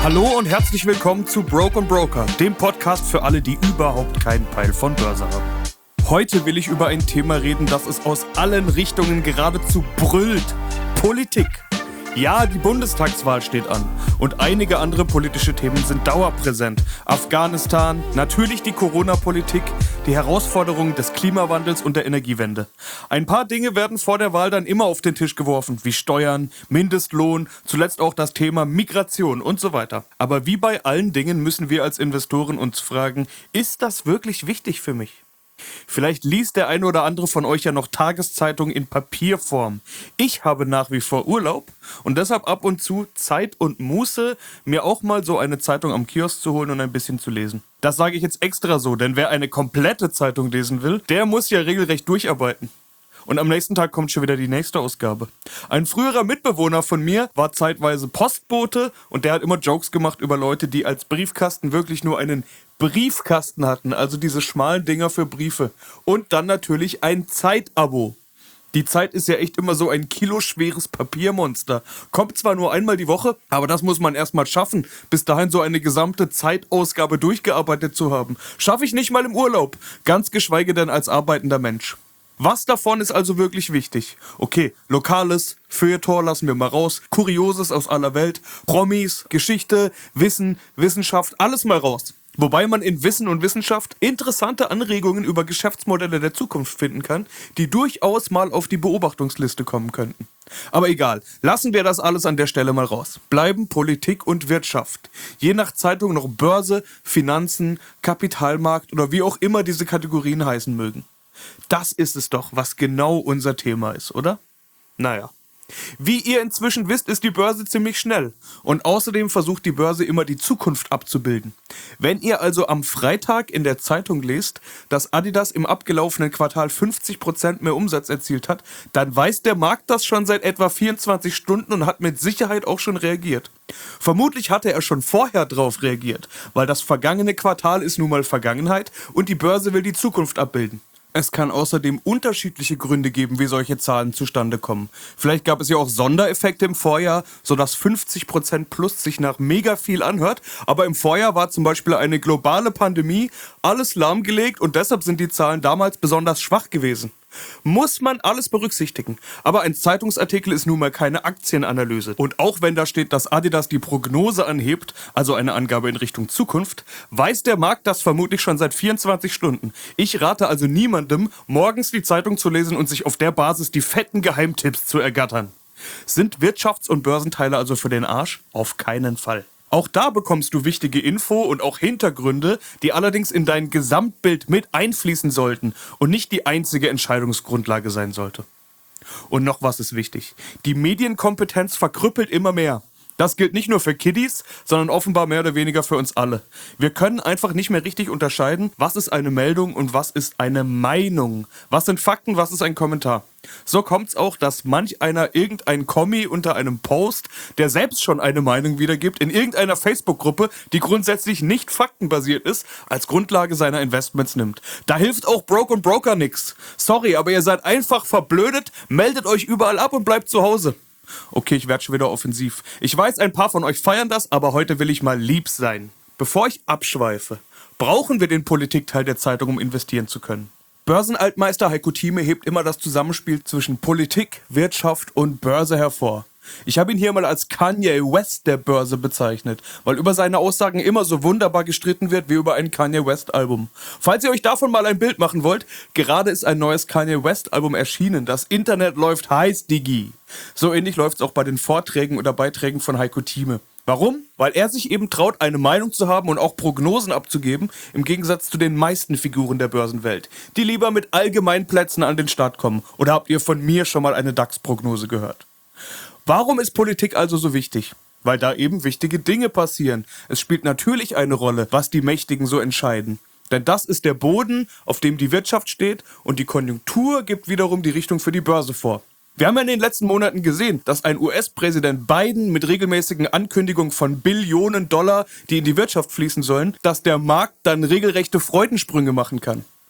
Hallo und herzlich willkommen zu Broke & Broker, dem Podcast für alle, die überhaupt keinen Peil von Börse haben. Heute will ich über ein Thema reden, das es aus allen Richtungen geradezu brüllt. Politik. Ja, die Bundestagswahl steht an und einige andere politische Themen sind dauerpräsent. Afghanistan, natürlich die Corona-Politik, die Herausforderungen des Klimawandels und der Energiewende. Ein paar Dinge werden vor der Wahl dann immer auf den Tisch geworfen, wie Steuern, Mindestlohn, zuletzt auch das Thema Migration und so weiter. Aber wie bei allen Dingen müssen wir als Investoren uns fragen, ist das wirklich wichtig für mich? Vielleicht liest der eine oder andere von euch ja noch Tageszeitungen in Papierform. Ich habe nach wie vor Urlaub und deshalb ab und zu Zeit und Muße, mir auch mal so eine Zeitung am Kiosk zu holen und ein bisschen zu lesen. Das sage ich jetzt extra so, denn wer eine komplette Zeitung lesen will, der muss ja regelrecht durcharbeiten. Und am nächsten Tag kommt schon wieder die nächste Ausgabe. Ein früherer Mitbewohner von mir war zeitweise Postbote und der hat immer Jokes gemacht über Leute, die als Briefkasten wirklich nur einen Briefkasten hatten, also diese schmalen Dinger für Briefe. Und dann natürlich ein Zeitabo. Die Zeit ist ja echt immer so ein kiloschweres Papiermonster. Kommt zwar nur einmal die Woche, aber das muss man erstmal schaffen, bis dahin so eine gesamte Zeitausgabe durchgearbeitet zu haben. Schaffe ich nicht mal im Urlaub, ganz geschweige denn als arbeitender Mensch. Was davon ist also wirklich wichtig? Okay, Lokales, Feuilleton lassen wir mal raus, Kurioses aus aller Welt, Promis, Geschichte, Wissen, Wissenschaft, alles mal raus. Wobei man in Wissen und Wissenschaft interessante Anregungen über Geschäftsmodelle der Zukunft finden kann, die durchaus mal auf die Beobachtungsliste kommen könnten. Aber egal, lassen wir das alles an der Stelle mal raus. Bleiben Politik und Wirtschaft. Je nach Zeitung noch Börse, Finanzen, Kapitalmarkt oder wie auch immer diese Kategorien heißen mögen. Das ist es doch, was genau unser Thema ist, oder? Naja. Wie ihr inzwischen wisst, ist die Börse ziemlich schnell. Und außerdem versucht die Börse immer die Zukunft abzubilden. Wenn ihr also am Freitag in der Zeitung lest, dass Adidas im abgelaufenen Quartal 50% mehr Umsatz erzielt hat, dann weiß der Markt das schon seit etwa 24 Stunden und hat mit Sicherheit auch schon reagiert. Vermutlich hatte er schon vorher drauf reagiert, weil das vergangene Quartal ist nun mal Vergangenheit und die Börse will die Zukunft abbilden. Es kann außerdem unterschiedliche Gründe geben, wie solche Zahlen zustande kommen. Vielleicht gab es ja auch Sondereffekte im Vorjahr, sodass 50% plus sich nach mega viel anhört. Aber im Vorjahr war zum Beispiel eine globale Pandemie, alles lahmgelegt und deshalb sind die Zahlen damals besonders schwach gewesen. Muss man alles berücksichtigen. Aber ein Zeitungsartikel ist nun mal keine Aktienanalyse. Und auch wenn da steht, dass Adidas die Prognose anhebt, also eine Angabe in Richtung Zukunft, weiß der Markt das vermutlich schon seit 24 Stunden. Ich rate also niemandem, morgens die Zeitung zu lesen und sich auf der Basis die fetten Geheimtipps zu ergattern. Sind Wirtschafts- und Börsenteile also für den Arsch? Auf keinen Fall. Auch da bekommst du wichtige Info und auch Hintergründe, die allerdings in dein Gesamtbild mit einfließen sollten und nicht die einzige Entscheidungsgrundlage sein sollte. Und noch was ist wichtig. Die Medienkompetenz verkrüppelt immer mehr. Das gilt nicht nur für Kiddies, sondern offenbar mehr oder weniger für uns alle. Wir können einfach nicht mehr richtig unterscheiden, was ist eine Meldung und was ist eine Meinung. Was sind Fakten, was ist ein Kommentar. So kommt's auch, dass manch einer irgendein Kommi unter einem Post, der selbst schon eine Meinung wiedergibt, in irgendeiner Facebook-Gruppe, die grundsätzlich nicht faktenbasiert ist, als Grundlage seiner Investments nimmt. Da hilft auch Broke & Broker nix. Sorry, aber ihr seid einfach verblödet, meldet euch überall ab und bleibt zu Hause. Okay, ich werde schon wieder offensiv. Ich weiß, ein paar von euch feiern das, aber heute will ich mal lieb sein. Bevor ich abschweife, brauchen wir den Politikteil der Zeitung, um investieren zu können. Börsenaltmeister Heiko Thieme hebt immer das Zusammenspiel zwischen Politik, Wirtschaft und Börse hervor. Ich habe ihn hier mal als Kanye West der Börse bezeichnet, weil über seine Aussagen immer so wunderbar gestritten wird wie über ein Kanye West Album. Falls ihr euch davon mal ein Bild machen wollt, gerade ist ein neues Kanye West Album erschienen. Das Internet läuft heiß, Digi. So ähnlich läuft es auch bei den Vorträgen oder Beiträgen von Heiko Thieme. Warum? Weil er sich eben traut, eine Meinung zu haben und auch Prognosen abzugeben, im Gegensatz zu den meisten Figuren der Börsenwelt, die lieber mit Allgemeinplätzen an den Start kommen. Oder habt ihr von mir schon mal eine DAX-Prognose gehört? Warum ist Politik also so wichtig? Weil da eben wichtige Dinge passieren. Es spielt natürlich eine Rolle, was die Mächtigen so entscheiden. Denn das ist der Boden, auf dem die Wirtschaft steht und die Konjunktur gibt wiederum die Richtung für die Börse vor. Wir haben ja in den letzten Monaten gesehen, dass ein US-Präsident Biden mit regelmäßigen Ankündigungen von Billionen Dollar, die in die Wirtschaft fließen sollen, dass der Markt dann regelrechte Freudensprünge machen kann.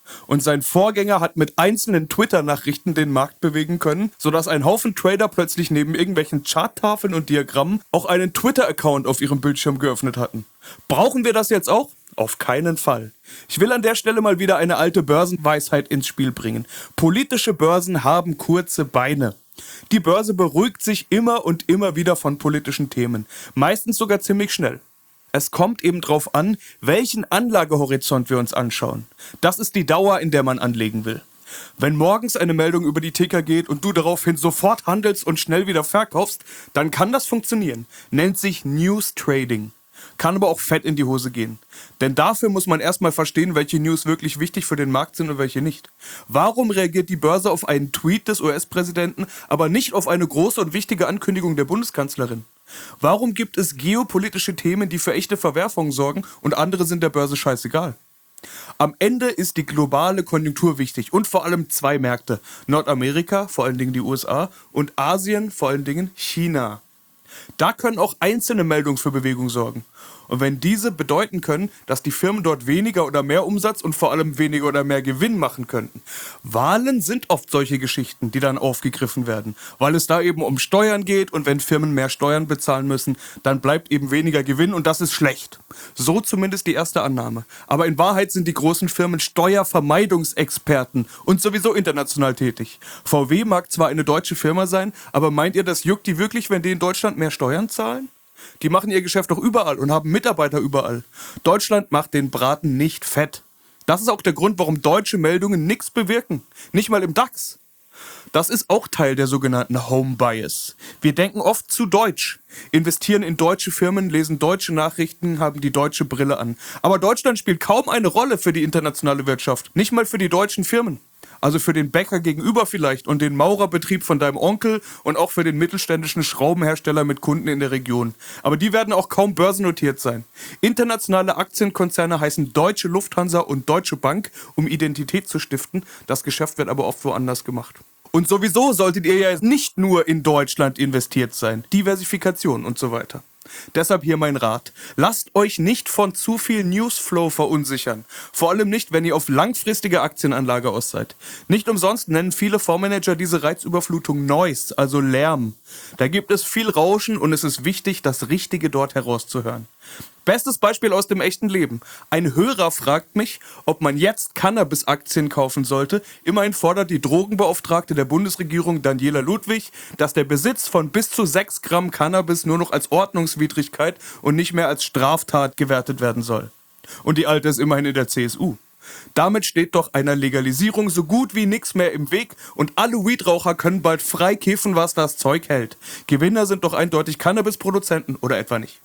Und sein Vorgänger hat mit einzelnen Twitter-Nachrichten den Markt bewegen können, sodass ein Haufen Trader plötzlich neben irgendwelchen Charttafeln und Diagrammen auch einen Twitter-Account auf ihrem Bildschirm geöffnet hatten. Brauchen wir das jetzt auch? Auf keinen Fall. Ich will an der Stelle mal wieder eine alte Börsenweisheit ins Spiel bringen. Politische Börsen haben kurze Beine. Die Börse beruhigt sich immer und immer wieder von politischen Themen. Meistens sogar ziemlich schnell. Es kommt eben drauf an, welchen Anlagehorizont wir uns anschauen. Das ist die Dauer, in der man anlegen will. Wenn morgens eine Meldung über die Ticker geht und du daraufhin sofort handelst und schnell wieder verkaufst, dann kann das funktionieren. Nennt sich News Trading. Kann aber auch fett in die Hose gehen. Denn dafür muss man erstmal verstehen, welche News wirklich wichtig für den Markt sind und welche nicht. Warum reagiert die Börse auf einen Tweet des US-Präsidenten, aber nicht auf eine große und wichtige Ankündigung der Bundeskanzlerin? Warum gibt es geopolitische Themen, die für echte Verwerfungen sorgen und andere sind der Börse scheißegal? Am Ende ist die globale Konjunktur wichtig und vor allem zwei Märkte. Nordamerika, vor allen Dingen die USA, und Asien, vor allen Dingen China. Da können auch einzelne Meldungen für Bewegung sorgen. Und wenn diese bedeuten können, dass die Firmen dort weniger oder mehr Umsatz und vor allem weniger oder mehr Gewinn machen könnten. Wahlen sind oft solche Geschichten, die dann aufgegriffen werden, weil es da eben um Steuern geht und wenn Firmen mehr Steuern bezahlen müssen, dann bleibt eben weniger Gewinn und das ist schlecht. So zumindest die erste Annahme. Aber in Wahrheit sind die großen Firmen Steuervermeidungsexperten und sowieso international tätig. VW mag zwar eine deutsche Firma sein, aber meint ihr, das juckt die wirklich, wenn die in Deutschland mehr Steuern zahlen? Die machen ihr Geschäft doch überall und haben Mitarbeiter überall. Deutschland macht den Braten nicht fett. Das ist auch der Grund, warum deutsche Meldungen nichts bewirken. Nicht mal im DAX. Das ist auch Teil der sogenannten Home Bias. Wir denken oft zu deutsch, investieren in deutsche Firmen, lesen deutsche Nachrichten, haben die deutsche Brille an. Aber Deutschland spielt kaum eine Rolle für die internationale Wirtschaft. Nicht mal für die deutschen Firmen. Also für den Bäcker gegenüber vielleicht und den Maurerbetrieb von deinem Onkel und auch für den mittelständischen Schraubenhersteller mit Kunden in der Region. Aber die werden auch kaum börsennotiert sein. Internationale Aktienkonzerne heißen Deutsche Lufthansa und Deutsche Bank, um Identität zu stiften. Das Geschäft wird aber oft woanders gemacht. Und sowieso solltet ihr ja nicht nur in Deutschland investiert sein. Diversifikation und so weiter. Deshalb hier mein Rat. Lasst euch nicht von zu viel Newsflow verunsichern. Vor allem nicht, wenn ihr auf langfristige Aktienanlage aus seid. Nicht umsonst nennen viele Fondsmanager diese Reizüberflutung Noise, also Lärm. Da gibt es viel Rauschen und es ist wichtig, das Richtige dort herauszuhören. Bestes Beispiel aus dem echten Leben. Ein Hörer fragt mich, ob man jetzt Cannabis-Aktien kaufen sollte. Immerhin fordert die Drogenbeauftragte der Bundesregierung Daniela Ludwig, dass der Besitz von bis zu 6 Gramm Cannabis nur noch als Ordnungswidrigkeit und nicht mehr als Straftat gewertet werden soll. Und die Alte ist immerhin in der CSU. Damit steht doch einer Legalisierung so gut wie nichts mehr im Weg und alle Weedraucher können bald frei kiffen, was das Zeug hält. Gewinner sind doch eindeutig Cannabisproduzenten, oder etwa nicht?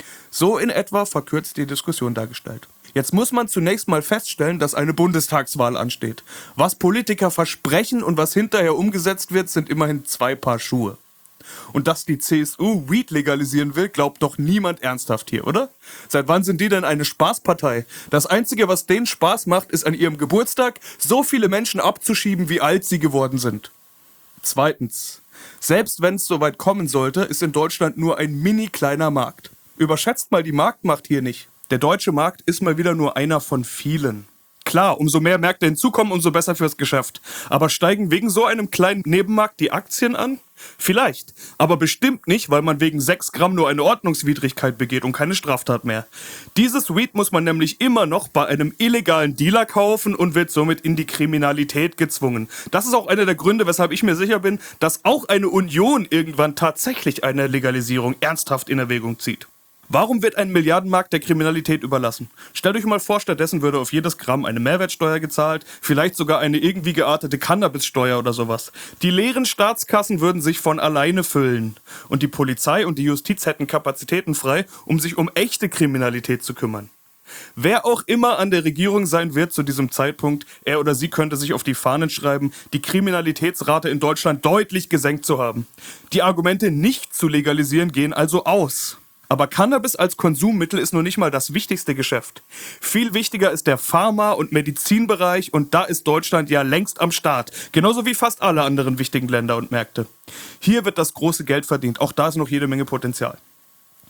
So in etwa verkürzt die Diskussion dargestellt. Jetzt muss man zunächst mal feststellen, dass eine Bundestagswahl ansteht. Was Politiker versprechen und was hinterher umgesetzt wird, sind immerhin 2 Paar Schuhe. Und dass die CSU Weed legalisieren will, glaubt doch niemand ernsthaft hier, oder? Seit wann sind die denn eine Spaßpartei? Das Einzige, was denen Spaß macht, ist an ihrem Geburtstag so viele Menschen abzuschieben, wie alt sie geworden sind. Zweitens. Selbst wenn es soweit kommen sollte, ist in Deutschland nur ein mini kleiner Markt. Überschätzt mal die Marktmacht hier nicht. Der deutsche Markt ist mal wieder nur einer von vielen. Klar, umso mehr Märkte hinzukommen, umso besser fürs Geschäft. Aber steigen wegen so einem kleinen Nebenmarkt die Aktien an? Vielleicht, aber bestimmt nicht, weil man wegen 6 Gramm nur eine Ordnungswidrigkeit begeht und keine Straftat mehr. Dieses Weed muss man nämlich immer noch bei einem illegalen Dealer kaufen und wird somit in die Kriminalität gezwungen. Das ist auch einer der Gründe, weshalb ich mir sicher bin, dass auch eine Union irgendwann tatsächlich eine Legalisierung ernsthaft in Erwägung zieht. Warum wird ein Milliardenmarkt der Kriminalität überlassen? Stellt euch mal vor, stattdessen würde auf jedes Gramm eine Mehrwertsteuer gezahlt, vielleicht sogar eine irgendwie geartete Cannabissteuer oder sowas. Die leeren Staatskassen würden sich von alleine füllen. Und die Polizei und die Justiz hätten Kapazitäten frei, um sich um echte Kriminalität zu kümmern. Wer auch immer an der Regierung sein wird zu diesem Zeitpunkt, er oder sie könnte sich auf die Fahnen schreiben, die Kriminalitätsrate in Deutschland deutlich gesenkt zu haben. Die Argumente nicht zu legalisieren gehen also aus. Aber Cannabis als Konsummittel ist noch nicht mal das wichtigste Geschäft. Viel wichtiger ist der Pharma- und Medizinbereich und da ist Deutschland ja längst am Start. Genauso wie fast alle anderen wichtigen Länder und Märkte. Hier wird das große Geld verdient, auch da ist noch jede Menge Potenzial.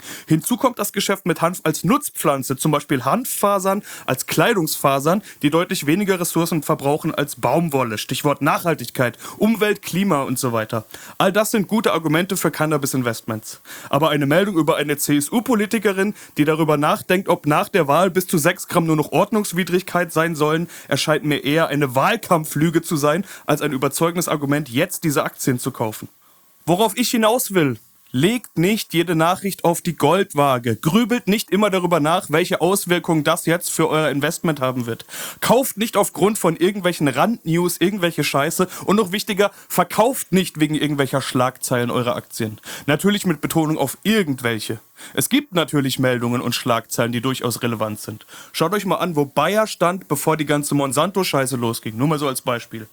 Hinzu kommt das Geschäft mit Hanf als Nutzpflanze, zum Beispiel Hanffasern als Kleidungsfasern, die deutlich weniger Ressourcen verbrauchen als Baumwolle. Stichwort Nachhaltigkeit, Umwelt, Klima und so weiter. All das sind gute Argumente für Cannabis-Investments. Aber eine Meldung über eine CSU-Politikerin, die darüber nachdenkt, ob nach der Wahl bis zu 6 Gramm nur noch Ordnungswidrigkeit sein sollen, erscheint mir eher eine Wahlkampflüge zu sein, als ein überzeugendes Argument, jetzt diese Aktien zu kaufen. Worauf ich hinaus will: Legt nicht jede Nachricht auf die Goldwaage. Grübelt nicht immer darüber nach, welche Auswirkungen das jetzt für euer Investment haben wird. Kauft nicht aufgrund von irgendwelchen Randnews irgendwelche Scheiße. Und noch wichtiger, verkauft nicht wegen irgendwelcher Schlagzeilen eure Aktien. Natürlich mit Betonung auf irgendwelche. Es gibt natürlich Meldungen und Schlagzeilen, die durchaus relevant sind. Schaut euch mal an, wo Bayer stand, bevor die ganze Monsanto-Scheiße losging. Nur mal so als Beispiel.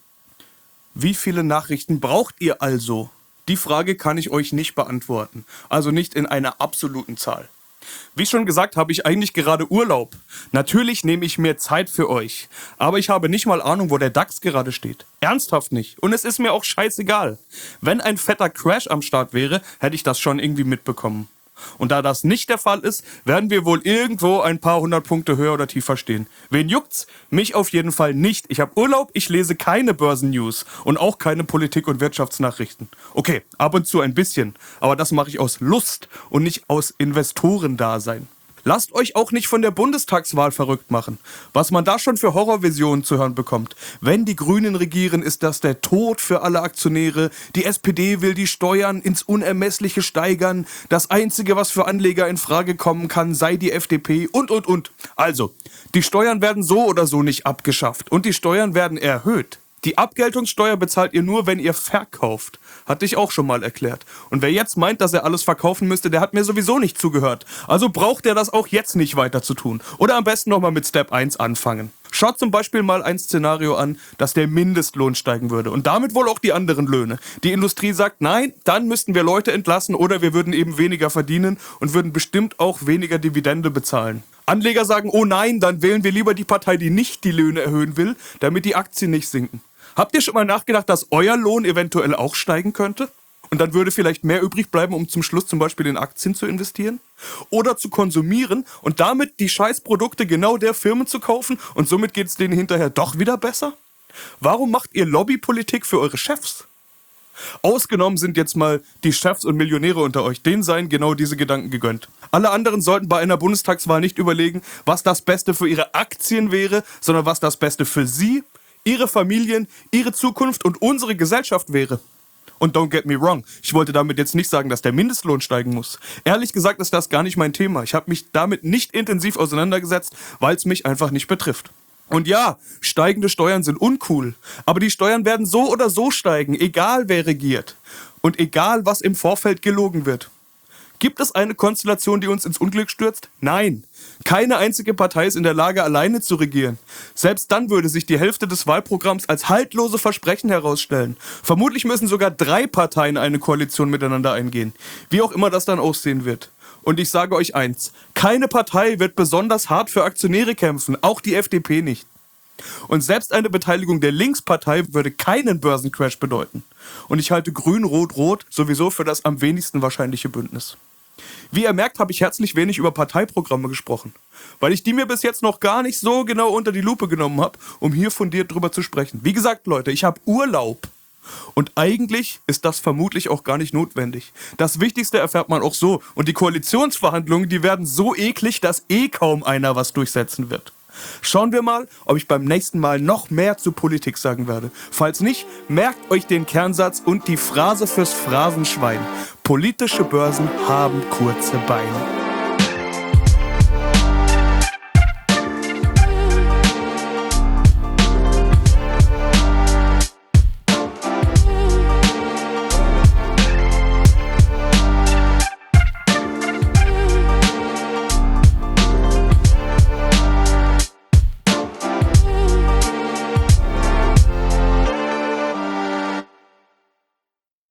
Wie viele Nachrichten braucht ihr also? Die Frage kann ich euch nicht beantworten, also nicht in einer absoluten Zahl. Wie schon gesagt, habe ich eigentlich gerade Urlaub. Natürlich nehme ich mir Zeit für euch, aber ich habe nicht mal Ahnung, wo der DAX gerade steht. Ernsthaft nicht. Und es ist mir auch scheißegal. Wenn ein fetter Crash am Start wäre, hätte ich das schon irgendwie mitbekommen. Und da das nicht der Fall ist, werden wir wohl irgendwo ein paar 100 Punkte höher oder tiefer stehen. Wen juckt's? Mich auf jeden Fall nicht. Ich habe Urlaub, ich lese keine Börsennews und auch keine Politik- und Wirtschaftsnachrichten. Okay, ab und zu ein bisschen, aber das mache ich aus Lust und nicht aus Investorendasein. Lasst euch auch nicht von der Bundestagswahl verrückt machen. Was man da schon für Horrorvisionen zu hören bekommt. Wenn die Grünen regieren, ist das der Tod für alle Aktionäre. Die SPD will die Steuern ins Unermessliche steigern. Das Einzige, was für Anleger in Frage kommen kann, sei die FDP und. Also, die Steuern werden so oder so nicht abgeschafft und die Steuern werden erhöht. Die Abgeltungssteuer bezahlt ihr nur, wenn ihr verkauft. Hatte ich auch schon mal erklärt. Und wer jetzt meint, dass er alles verkaufen müsste, der hat mir sowieso nicht zugehört. Also braucht er das auch jetzt nicht weiter zu tun. Oder am besten nochmal mit Step 1 anfangen. Schaut zum Beispiel mal ein Szenario an, dass der Mindestlohn steigen würde. Und damit wohl auch die anderen Löhne. Die Industrie sagt, nein, dann müssten wir Leute entlassen oder wir würden eben weniger verdienen und würden bestimmt auch weniger Dividende bezahlen. Anleger sagen, oh nein, dann wählen wir lieber die Partei, die nicht die Löhne erhöhen will, damit die Aktien nicht sinken. Habt ihr schon mal nachgedacht, dass euer Lohn eventuell auch steigen könnte? Und dann würde vielleicht mehr übrig bleiben, um zum Schluss zum Beispiel in Aktien zu investieren? Oder zu konsumieren und damit die Scheißprodukte genau der Firmen zu kaufen und somit geht es denen hinterher doch wieder besser? Warum macht ihr Lobbypolitik für eure Chefs? Ausgenommen sind jetzt mal die Chefs und Millionäre unter euch. Denen seien genau diese Gedanken gegönnt. Alle anderen sollten bei einer Bundestagswahl nicht überlegen, was das Beste für ihre Aktien wäre, sondern was das Beste für sie, ihre Familien, ihre Zukunft und unsere Gesellschaft wäre. Und don't get me wrong, ich wollte damit jetzt nicht sagen, dass der Mindestlohn steigen muss. Ehrlich gesagt ist das gar nicht mein Thema. Ich habe mich damit nicht intensiv auseinandergesetzt, weil es mich einfach nicht betrifft. Und ja, steigende Steuern sind uncool, aber die Steuern werden so oder so steigen, egal wer regiert und egal was im Vorfeld gelogen wird. Gibt es eine Konstellation, die uns ins Unglück stürzt? Nein. Keine einzige Partei ist in der Lage, alleine zu regieren. Selbst dann würde sich die Hälfte des Wahlprogramms als haltlose Versprechen herausstellen. Vermutlich müssen sogar 3 Parteien eine Koalition miteinander eingehen. Wie auch immer das dann aussehen wird. Und ich sage euch eins, keine Partei wird besonders hart für Aktionäre kämpfen, auch die FDP nicht. Und selbst eine Beteiligung der Linkspartei würde keinen Börsencrash bedeuten. Und ich halte Grün-Rot-Rot sowieso für das am wenigsten wahrscheinliche Bündnis. Wie ihr merkt, habe ich herzlich wenig über Parteiprogramme gesprochen, weil ich die mir bis jetzt noch gar nicht so genau unter die Lupe genommen habe, um hier fundiert drüber zu sprechen. Wie gesagt, Leute, ich habe Urlaub. Und eigentlich ist das vermutlich auch gar nicht notwendig. Das Wichtigste erfährt man auch so. Und die Koalitionsverhandlungen, die werden so eklig, dass kaum einer was durchsetzen wird. Schauen wir mal, ob ich beim nächsten Mal noch mehr zu Politik sagen werde. Falls nicht, merkt euch den Kernsatz und die Phrase fürs Phrasenschwein. Politische Börsen haben kurze Beine.